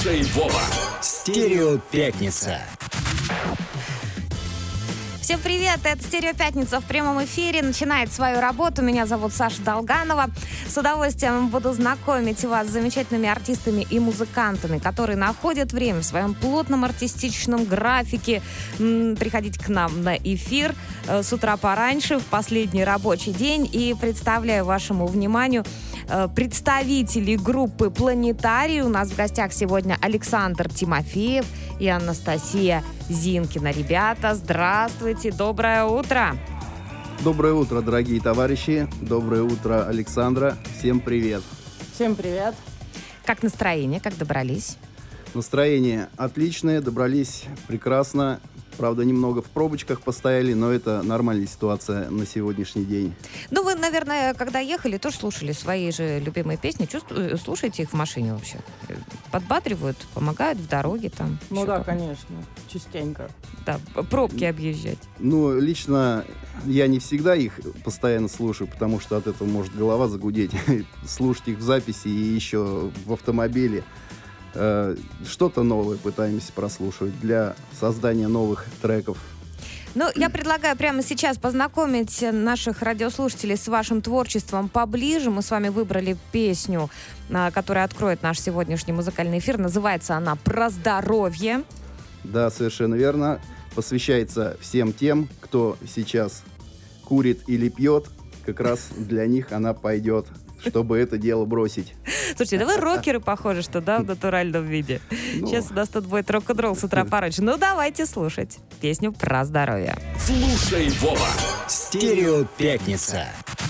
Слушай, Вова. Стерео Пятница. Всем привет, это «Стерео Пятница» в прямом эфире. Начинает свою работу. Меня зовут Саша Долганова. С удовольствием буду знакомить вас с замечательными артистами и музыкантами, которые находят время в своем плотном артистичном графике приходить к нам на эфир с утра пораньше, в последний рабочий день. И представляю вашему вниманию представителей группы «Планетарий». У нас в гостях сегодня Александр Тимофеев и Анастасия Зинкина. Ребята, здравствуйте, доброе утро. Доброе утро, дорогие товарищи. Доброе утро, Александра. Всем привет. Всем привет. Как настроение, как добрались? Настроение отличное, добрались прекрасно. Правда, немного в пробочках постояли, но это нормальная ситуация на сегодняшний день. Ну, вы, наверное, когда ехали, тоже слушали свои же любимые песни. Слушаете их в машине вообще? Подбадривают, помогают в дороге там? Ну да, конечно, частенько. Да, пробки объезжать. Ну, лично я не всегда их постоянно слушаю, потому что от этого может голова загудеть. Слушать их в записи и еще в автомобиле. Что-то новое пытаемся прослушивать для создания новых треков. Ну, я предлагаю прямо сейчас познакомить наших радиослушателей с вашим творчеством поближе. Мы с вами выбрали песню, которая откроет наш сегодняшний музыкальный эфир. Называется она «Про здоровье». Да, совершенно верно. Посвящается всем тем, кто сейчас курит или пьет. Как раз для них она пойдет, чтобы это дело бросить. Слушайте, да вы рокеры, похоже, что, да, в натуральном виде. Сейчас у нас тут будет рок-н-ролл с утра пораньше. Ну, давайте слушать песню про здоровье. Слушай, Вова. Стерео Пятница.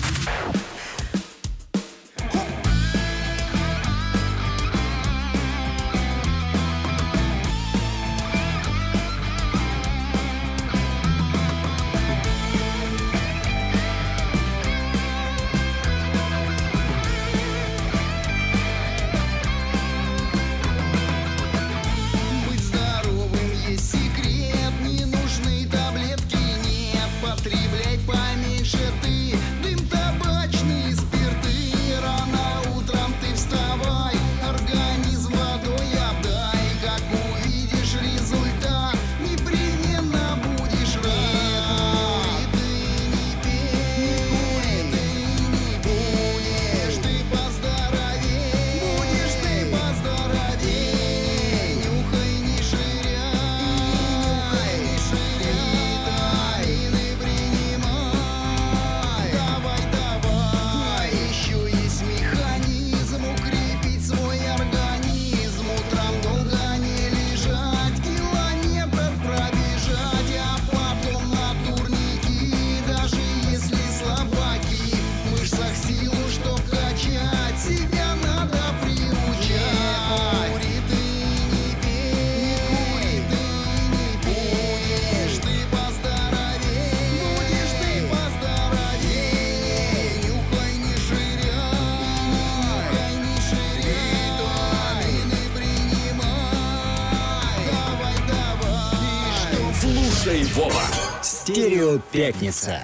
Потребляй поменьше ты, дым табачный, спирты. Рано утром ты вставай, организм водой обдай. Как увидишь результат, непременно будешь рад. Ты не пей, ты не будешь ты поздоровей, будешь ты поздоровей. Нюхай, не ширяй, не ширяй, давай, давай, еще есть механизм укрепить свой организм. Утром долго не лежать, километр пробежать, а потом на турники, даже если слабаки. В мышцах силу, чтоб качать, себя надо приучать. Кури ты, не пей, кури ты, не будешь ты поздоровей, будешь ты поздоровей. Нюхай, не ширяй, не ширяй, витамины принимай. Давай, давай. И что Слушай, Вова. Стерео Пятница.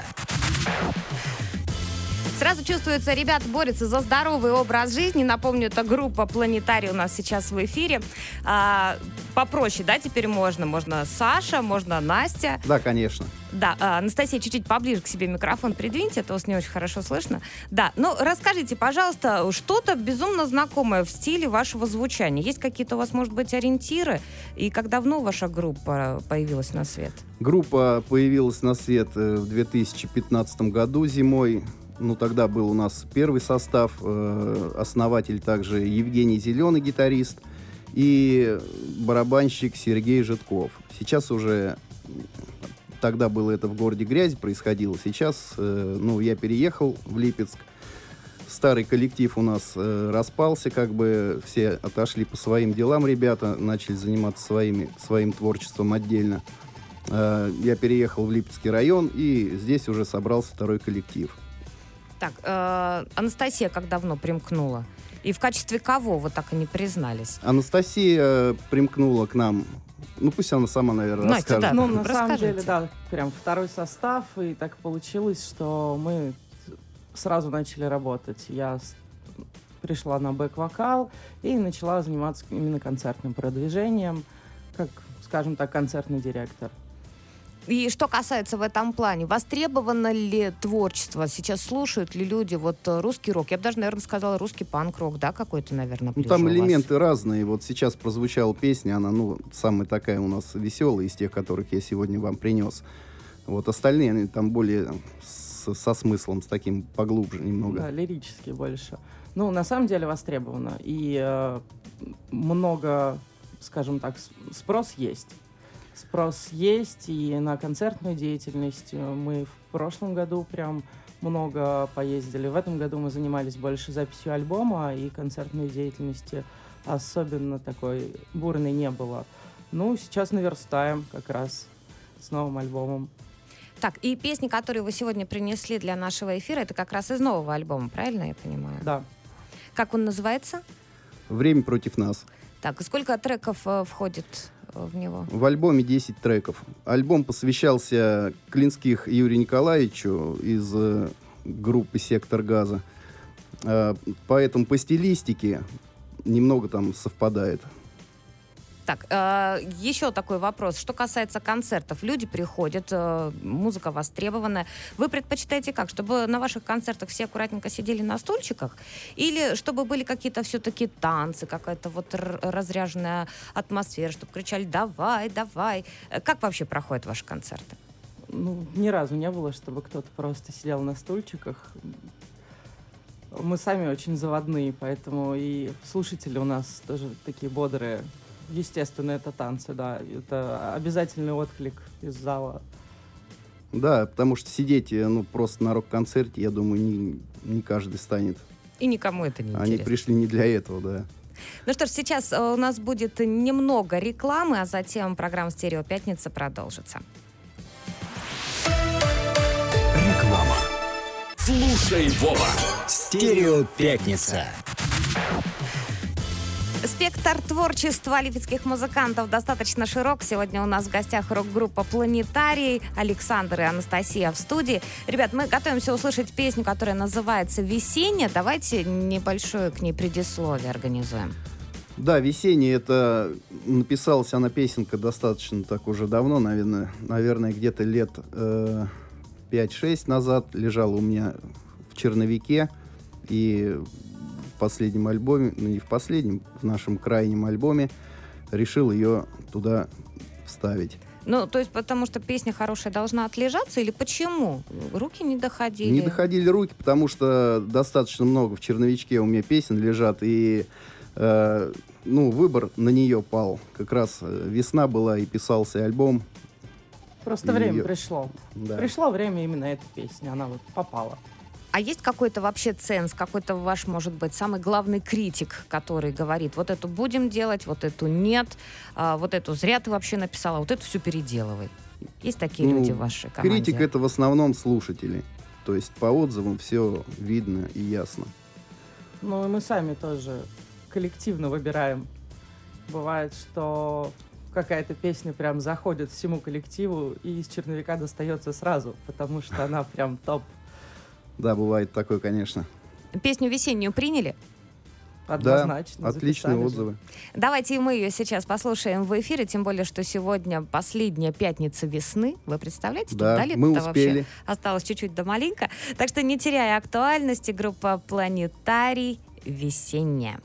Сразу чувствуется, ребята борются за здоровый образ жизни. Напомню, это группа «Планетарий» у нас сейчас в эфире. Попроще, да, теперь можно? Можно Саша, можно Настя. Да, конечно. Да, Анастасия, чуть-чуть поближе к себе микрофон придвиньте, а то вас не очень хорошо слышно. Да, ну расскажите, пожалуйста, что-то безумно знакомое в стиле вашего звучания. Есть какие-то у вас, может быть, ориентиры? И как давно ваша группа появилась на свет? Группа появилась на свет в 2015 году зимой. Ну, тогда был у нас первый состав, основатель также Евгений Зеленый, гитарист, и барабанщик Сергей Житков. Сейчас уже, тогда было это в городе Грязь происходило, сейчас, я переехал в Липецк. Старый коллектив у нас распался, как бы все отошли по своим делам, ребята, начали заниматься своим творчеством отдельно. Я переехал в Липецкий район, и здесь уже собрался второй коллектив. Так, Анастасия как давно примкнула? И в качестве кого вы так и не признались? Анастасия примкнула к нам. Ну, пусть она сама, наверное, Настя, расскажет. да. Ну, на Расскажите. самом деле, да, прям второй состав, и так получилось, что мы сразу начали работать. Я пришла на бэк-вокал и начала заниматься именно концертным продвижением, как, скажем так, концертный директор. И что касается в этом плане, востребовано ли творчество? Сейчас слушают ли люди вот русский рок? Я бы даже, наверное, сказала русский панк-рок, да, какой-то, наверное, Ну, ближе там у вас? элементы разные. Вот сейчас прозвучала песня, она, самая такая у нас веселая из тех, которых я сегодня вам принес. Вот остальные, они там более со смыслом, с таким поглубже немного. Да, лирически больше. Ну, на самом деле востребовано. И много, скажем так, спрос есть. Спрос есть и на концертную деятельность. Мы в прошлом году прям много поездили. В этом году мы занимались больше записью альбома, и концертной деятельности особенно такой бурной не было. Ну, сейчас наверстаем как раз с новым альбомом. Так, и песни, которые вы сегодня принесли для нашего эфира, это как раз из нового альбома, правильно я понимаю? Да. Как он называется? «Время против нас». Так, и сколько треков входит в него? В альбоме 10 треков. Альбом посвящался Клинских Юрию Николаевичу из группы «Сектор газа». Поэтому по стилистике немного там совпадает. Так, еще такой вопрос. Что касается концертов. Люди приходят, музыка востребованная. Вы предпочитаете как? Чтобы на ваших концертах все аккуратненько сидели на стульчиках? Или чтобы были какие-то все-таки танцы, какая-то вот разряженная атмосфера, чтобы кричали «давай, давай». Как вообще проходят ваши концерты? Ну, ни разу не было, чтобы кто-то просто сидел на стульчиках. Мы сами очень заводные, поэтому и слушатели у нас тоже такие бодрые. Естественно, это танцы, да. Это обязательный отклик из зала. Да, потому что сидеть просто на рок-концерте, я думаю, не каждый станет. И никому это не Они интересно. пришли не для этого, да. Ну что ж, сейчас у нас будет немного рекламы, а затем программа «Стерео Пятница» продолжится. Реклама. Слушай, Вова. Стерео Пятница. Спектр творчества липецких музыкантов достаточно широк. Сегодня у нас в гостях рок-группа «Планетарий». Александр и Анастасия в студии. Ребят, мы готовимся услышать песню, которая называется «Весенняя». Давайте небольшое к ней предисловие организуем. Да, «Весенняя» — это написалась она песенка достаточно так уже давно, наверное, где-то лет 5-6 назад. Лежала у меня в черновике, и в последнем альбоме, не в последнем, в нашем крайнем альбоме решил ее туда вставить. Ну, то есть потому что песня хорошая должна отлежаться или почему? Руки не доходили? Не доходили руки, потому что достаточно много в черновичке у меня песен лежат, и выбор на нее пал. Как раз весна была, и писался альбом. Просто И время её- пришло. Да. Пришло время именно этой песни, она вот попала. А есть какой-то вообще ценз, какой-то ваш, может быть, самый главный критик, который говорит, вот эту будем делать, вот эту нет, вот эту зря ты вообще написала, вот эту все переделывай. Есть такие люди в вашей команде? Критик — это в основном слушатели. То есть по отзывам все видно и ясно. Ну и мы сами тоже коллективно выбираем. Бывает, что какая-то песня прям заходит всему коллективу и из черновика достается сразу, потому что она прям топ. Да, бывает такое, конечно. Песню «Весеннюю» приняли? Однозначно. Да, отличные записали же. отзывы. Давайте и мы ее сейчас послушаем в эфире, тем более, что сегодня последняя пятница весны. Вы представляете, Да, тут мы вообще успели. осталось чуть-чуть до маленько. Так что, не теряя актуальности, группа «Планетарий», «Весенняя».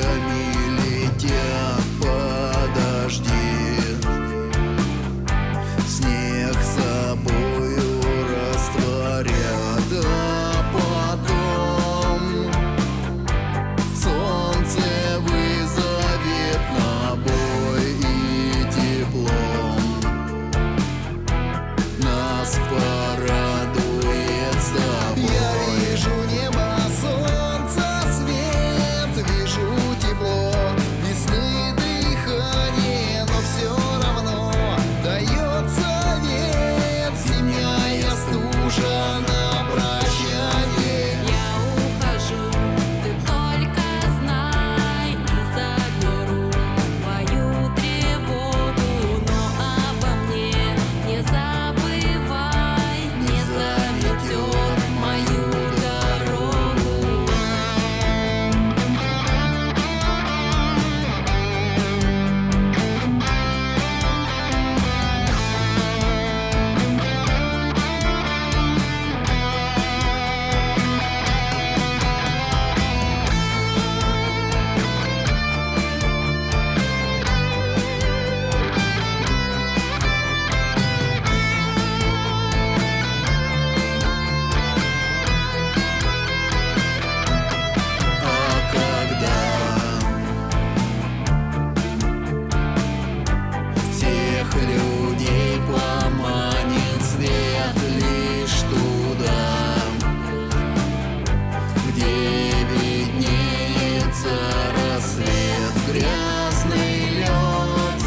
тучами летят подожди. Снег собою растворят, а потом солнце вызовет на бой и теплом нас порадует с тобой. Я вижу небо, солнце, свет, вижу тепло, весны дыхание, но все равно дает совет. Зимняя стужа на прощание. Я ухожу, ты только знай, не заберу твою тревогу, но обо мне не забывай, не заметет мою дорогу. А когда всех людей поманит свет лишь туда, где виднеется рассвет, грязный лед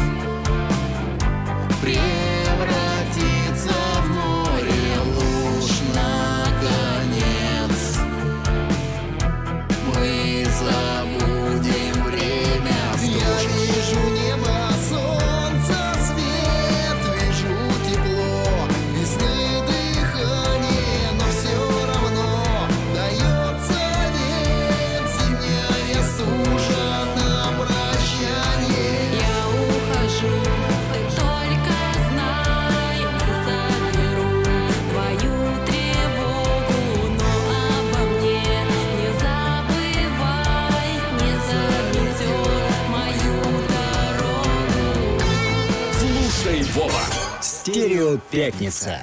превратится в море луж, наконец мы забудем время. Я вижу небо, солнце, свет, вижу тепло, весны дыхание, но все равно дает совет. Зимняя стужа на прощание. Я ухожу, ты только знай, не заберу твою тревогу, но обо мне не забывай, не заметет мою дорогу. Слушай, Вова. Стерео Пятница.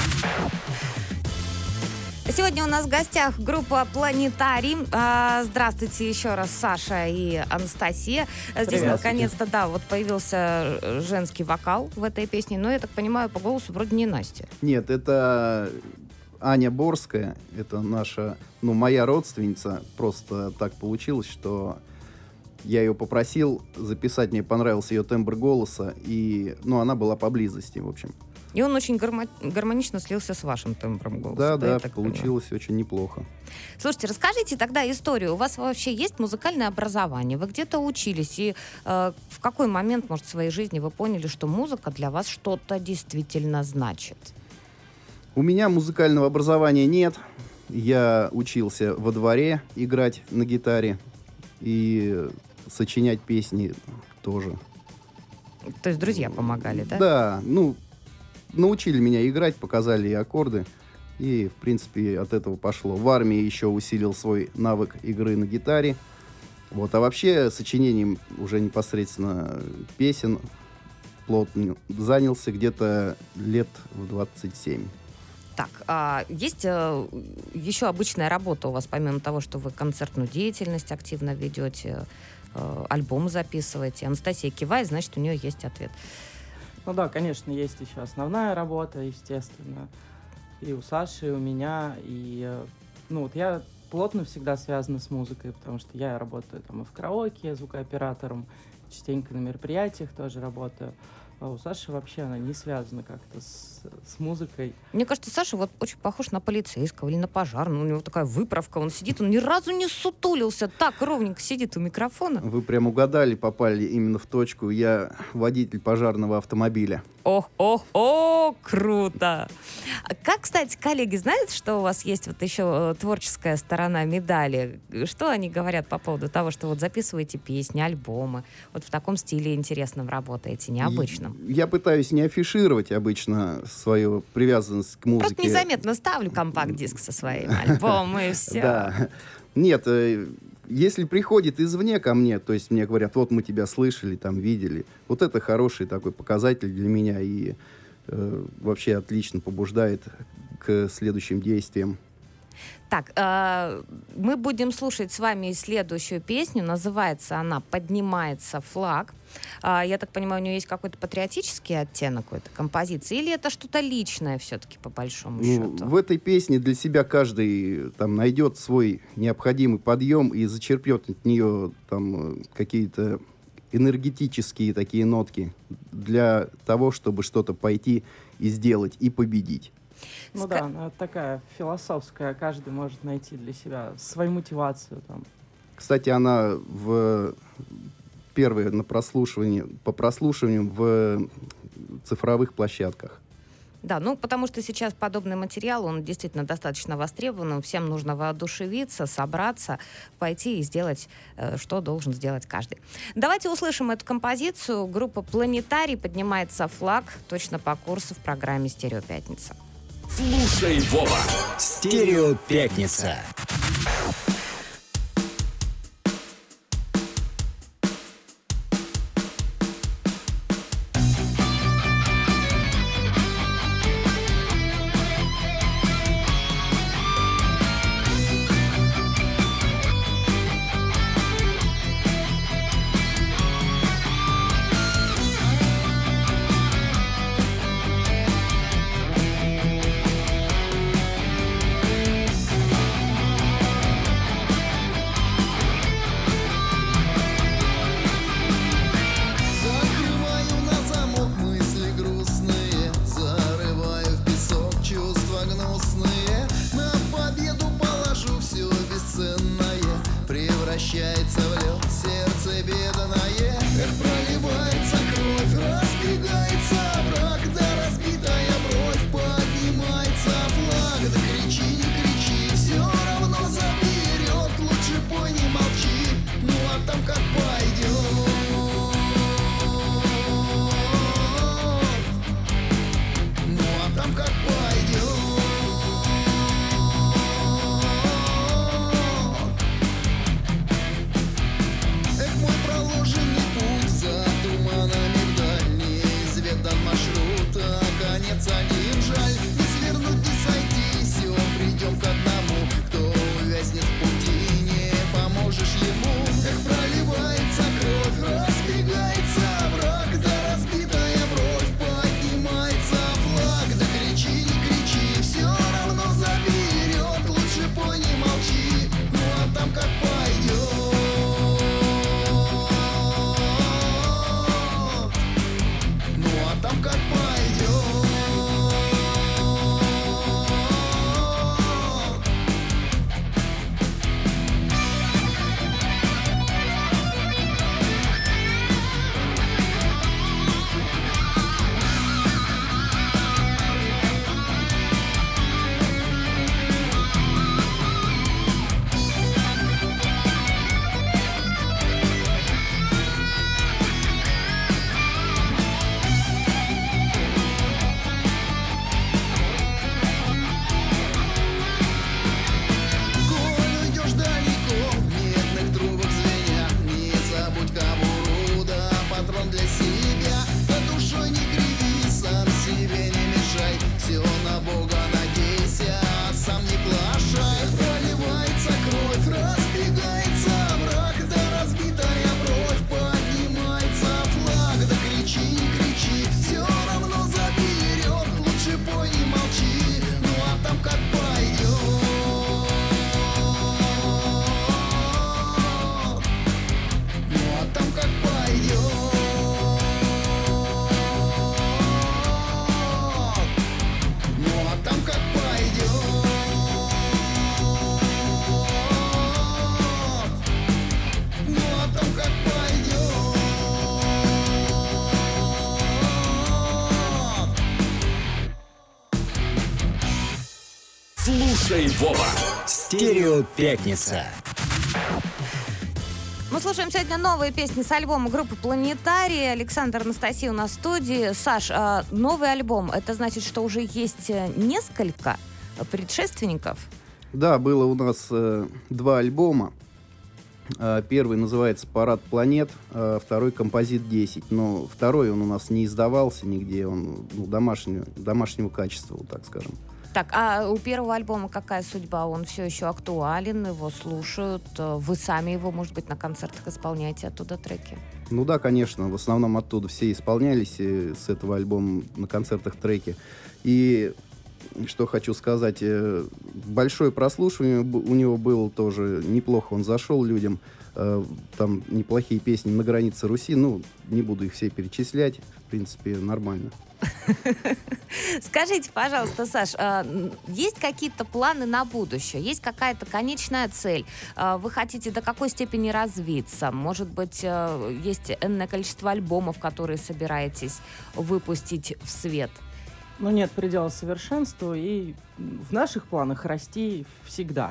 Сегодня у нас в гостях группа «Планетарий». Здравствуйте еще раз, Саша и Анастасия. Здесь Привет. наконец-то, да, вот появился женский вокал в этой песне, но я так понимаю, по голосу вроде не Настя. Нет, это Аня Борская, это наша, моя родственница. Просто так получилось, что я ее попросил записать, мне понравился ее тембр голоса, и, она была поблизости, в общем. И он очень гармонично слился с вашим тембром голоса. Да, я да, так понимаю. получилось очень неплохо. Слушайте, расскажите тогда историю. У вас вообще есть музыкальное образование? Вы где-то учились? И в какой момент, может, в своей жизни вы поняли, что музыка для вас что-то действительно значит? У меня музыкального образования нет. Я учился во дворе играть на гитаре и сочинять песни тоже. То есть друзья помогали, да? Да, научили меня играть, показали аккорды, и, в принципе, от этого пошло. В армии еще усилил свой навык игры на гитаре. Вот, а вообще сочинением уже непосредственно песен плотно занялся где-то лет в 27. Так, есть еще обычная работа у вас, помимо того, что вы концертную деятельность активно ведете, альбом записываете. Анастасия кивает, значит, у нее есть ответ. Ну да, конечно, есть еще основная работа, естественно. И у Саши, и у меня. И, я плотно всегда связана с музыкой, потому что я работаю там и в караоке, звукооператором, частенько на мероприятиях тоже работаю. А у Саши вообще она не связана как-то с музыкой. Мне кажется, Саша вот очень похож на полицейского или на пожарного. У него такая выправка, он сидит, он ни разу не сутулился, так ровненько сидит у микрофона. Вы прям угадали, попали именно в точку. Я водитель пожарного автомобиля. Ох, круто! Как, кстати, коллеги знают, что у вас есть вот еще творческая сторона медали? Что они говорят по поводу того, что вот записываете песни, альбомы, вот в таком стиле интересном работаете, необычном? Я пытаюсь не афишировать обычно свою привязанность к музыке. Просто незаметно ставлю компакт-диск со своим альбомом, и все. Да. Нет, Если приходит извне ко мне, то есть мне говорят, вот мы тебя слышали, там, видели, вот это хороший такой показатель для меня и вообще отлично побуждает к следующим действиям. Так, мы будем слушать с вами следующую песню. Называется она «Поднимается флаг». Я так понимаю, у нее есть какой-то патриотический оттенок у этой композиции? Или это что-то личное все-таки, по большому счету? В этой песне для себя каждый там найдет свой необходимый подъем и зачерпнет от нее там какие-то энергетические такие нотки для того, чтобы что-то пойти и сделать, и победить. Ну да, она такая философская, каждый может найти для себя свою мотивацию там. Кстати, она первая по прослушиванию в цифровых площадках. Да, ну потому что сейчас подобный материал, он действительно достаточно востребован, всем нужно воодушевиться, собраться, пойти и сделать, что должен сделать каждый. Давайте услышим эту композицию. Группа «Планетарий», «Поднимается флаг», точно по курсу в программе «Стерео Пятница». Слушай, Вова. Стерео Пятница. Закрываю на замок мысли грустные, зарываю в песок чувства гнусные. На победу положу все бесценное, превращается в лед сердце бедное. Эх, проливается кровь, разбегается враг, да разбитая бровь, поднимается флаг. Да кричи, не кричи, все равно заберет, лучше пой, не молчи, ну а там как пойдет. Ну а там как пойдет. Эх, мой проложенный путь за туманами вдаль, неизведан маршрут, а конец один жаль. Не свернуть, не сойти, все придем к одному. Кто увязнет в пути, не поможешь ему. Эх, проливается кровь, разбегается враг, да разбитая бровь, поднимается флаг. Да кричи, не кричи, все равно заберет, лучше пой, не молчи, ну а там как пойдет. Ну а там как пойдет. Коль уйдешь далеко, в медных трубах звеня, не забудь кобуру, да патрон для себя. Да душой не криви, сам себе не мешай, все на Бога надейся, а сам не плашай. Проливается кровь, разбегается враг, да разбитая бровь, поднимается флаг. Да кричи, не кричи, все равно заберет, лучше пой, не молчи, ну а там как пойдет. Ну а там как пойдет. Ну а там как пойдет. Ну а там как пойдет. Слушай, Вова. Стерео Пятница. Мы слушаем сегодня новые песни с альбома группы «Планетарий». Александр, Анастасия у нас в студии. Саш, новый альбом, это значит, что уже есть несколько предшественников? Да, было у нас 2 альбома. Первый называется «Парад планет», а второй «Композит-10». Но второй он у нас не издавался нигде, он домашнего качества, вот так скажем. Так, а у первого альбома какая судьба? Он все еще актуален, его слушают. Вы сами его, может быть, на концертах исполняете оттуда треки? Ну да, конечно, в основном оттуда все исполнялись с этого альбома на концертах треки. И что хочу сказать, большое прослушивание у него было тоже неплохо, он зашел людям. Там неплохие песни «На границе Руси», ну, не буду их все перечислять, в принципе, нормально. Скажите, пожалуйста, Саш, есть какие-то планы на будущее? Есть какая-то конечная цель? Вы хотите до какой степени развиться? Может быть, есть энное количество альбомов, которые собираетесь выпустить в свет? Ну, нет предела совершенству, и в наших планах расти всегда.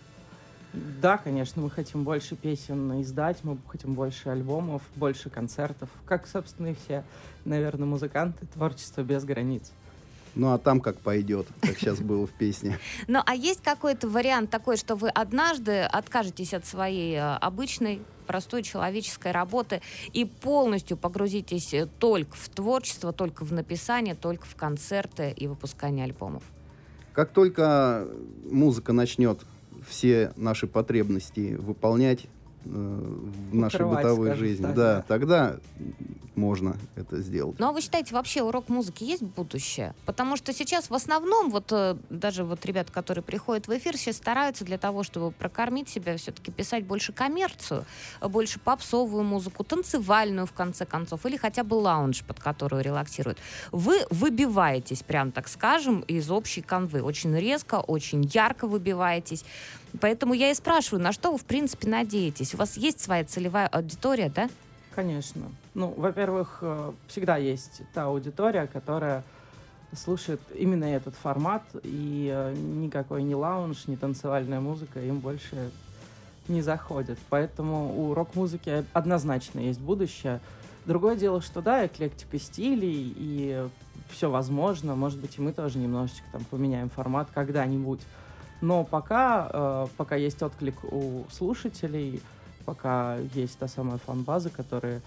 Да, конечно, мы хотим больше песен издать, мы хотим больше альбомов, больше концертов, как, собственно, и все, наверное, музыканты, творчество без границ. Ну, а там как пойдет, как сейчас было в песне. Ну, а есть какой-то вариант такой, что вы однажды откажетесь от своей обычной, простой человеческой работы и полностью погрузитесь только в творчество, только в написание, только в концерты и выпускание альбомов? Как только музыка начнет все наши потребности выполнять в нашей Покрывать, бытовой скажем жизни, так, да, да. тогда можно это сделать. Ну, а вы считаете, вообще у рок-музыки есть будущее? Потому что сейчас в основном, даже ребята, которые приходят в эфир, сейчас стараются для того, чтобы прокормить себя, все-таки писать больше коммерцию, больше попсовую музыку, танцевальную, в конце концов, или хотя бы лаунж, под которую релаксируют. Вы выбиваетесь, прям так скажем, из общей канвы. Очень резко, очень ярко выбиваетесь. Поэтому я и спрашиваю, на что вы, в принципе, надеетесь? У вас есть своя целевая аудитория, да? Конечно. Ну, во-первых, всегда есть та аудитория, которая слушает именно этот формат, и никакой ни лаунж, ни танцевальная музыка им больше не заходит. Поэтому у рок-музыки однозначно есть будущее. Другое дело, что да, эклектика стилей, и все возможно. Может быть, и мы тоже немножечко там поменяем формат когда-нибудь. Но пока есть отклик у слушателей, пока есть та самая фан-база, которые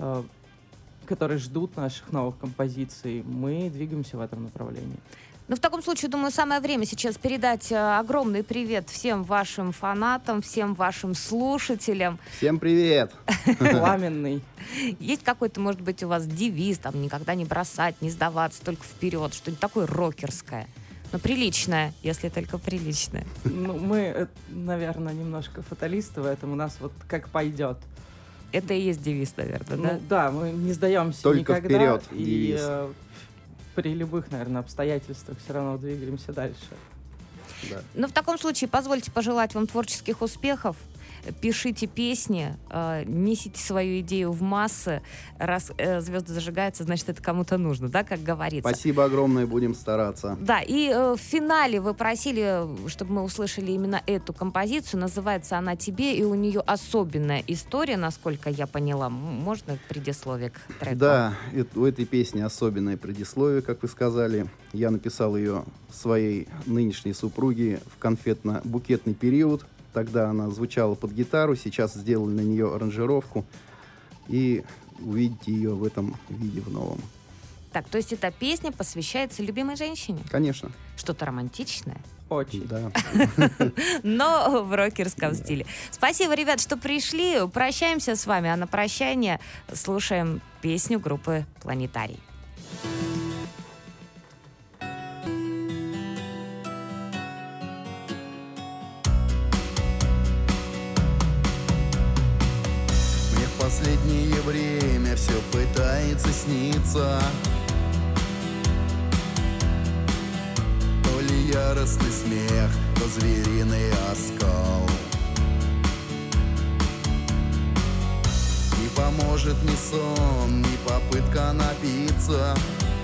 ждут наших новых композиций, мы двигаемся в этом направлении. Ну, в таком случае, думаю, самое время сейчас передать огромный привет всем вашим фанатам, всем вашим слушателям. Всем привет! Пламенный. Есть какой-то, может быть, у вас девиз, там, никогда не бросать, не сдаваться, только вперед, что-нибудь такое рокерское? Но приличное, если только приличное. Ну, мы, наверное, немножко фаталисты в этом. У нас вот как пойдет. Это и есть девиз, наверное, да? Ну, да, мы не сдаемся Только никогда. вперед, И девиз. При любых, наверное, обстоятельствах все равно двигаемся дальше. Да. Ну, в таком случае, позвольте пожелать вам творческих успехов. Пишите песни, несите свою идею в массы. Раз звезды зажигаются, значит, это кому-то нужно, да, как говорится. Спасибо огромное, будем стараться. Да, и в финале вы просили, чтобы мы услышали именно эту композицию. Называется она «Тебе», и у нее особенная история, насколько я поняла. Можно предисловие к треку? Да, у этой песни особенное предисловие, как вы сказали. Я написал ее своей нынешней супруге в конфетно-букетный период. Тогда она звучала под гитару, сейчас сделали на нее аранжировку. И увидите ее в этом виде, в новом. Так, то есть эта песня посвящается любимой женщине? Конечно. Что-то романтичное? Очень. Да. Но в рокерском стиле. Спасибо, ребят, что пришли. Прощаемся с вами, а на прощание слушаем песню группы «Планетарий». Мне в последнее время все пытается сниться. То ли яростный смех, то звериный оскал. Не поможет ни сон, ни попытка напиться,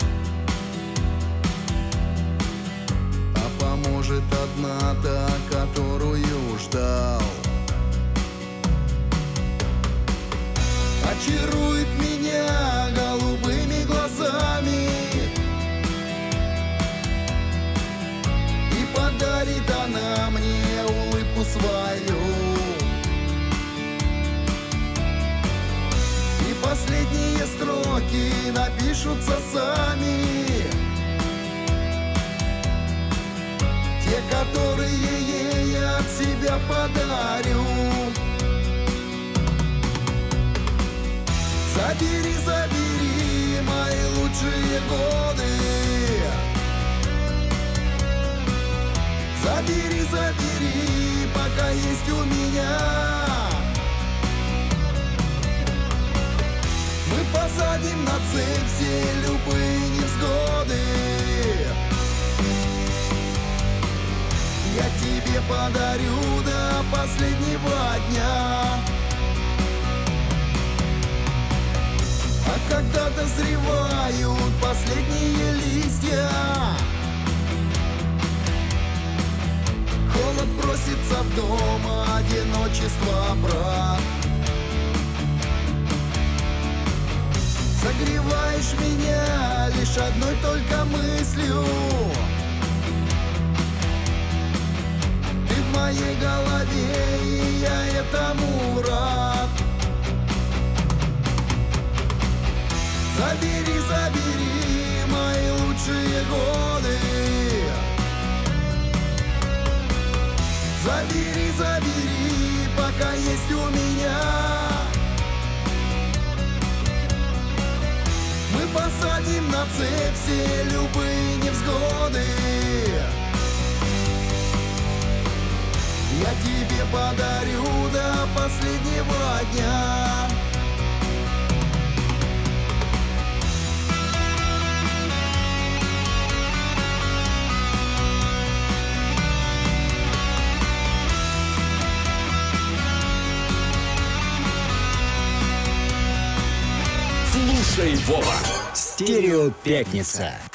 а поможет одна та, которую ждал. Очарует меня голубыми глазами и подарит она мне улыбку свою. строки напишутся сами. Те, которые ей от себя подарю. Забери, забери мои лучшие годы. Забери, забери, пока есть у меня. Мы посадим на цепь все любые невзгоды. Я тебе подарю до последнего дня. А когда дозревают последние листья, холод бросится в дом, одиночество, брат. Согреваешь меня лишь одной только мыслью. Ты в моей голове, и я этому рад. Забери, забери мои лучшие годы. Забери, забери, пока есть у меня. Мы посадим на цепь все любые невзгоды. Я тебе подарю до последнего дня. Слушай, Вова. Стерео Пятница.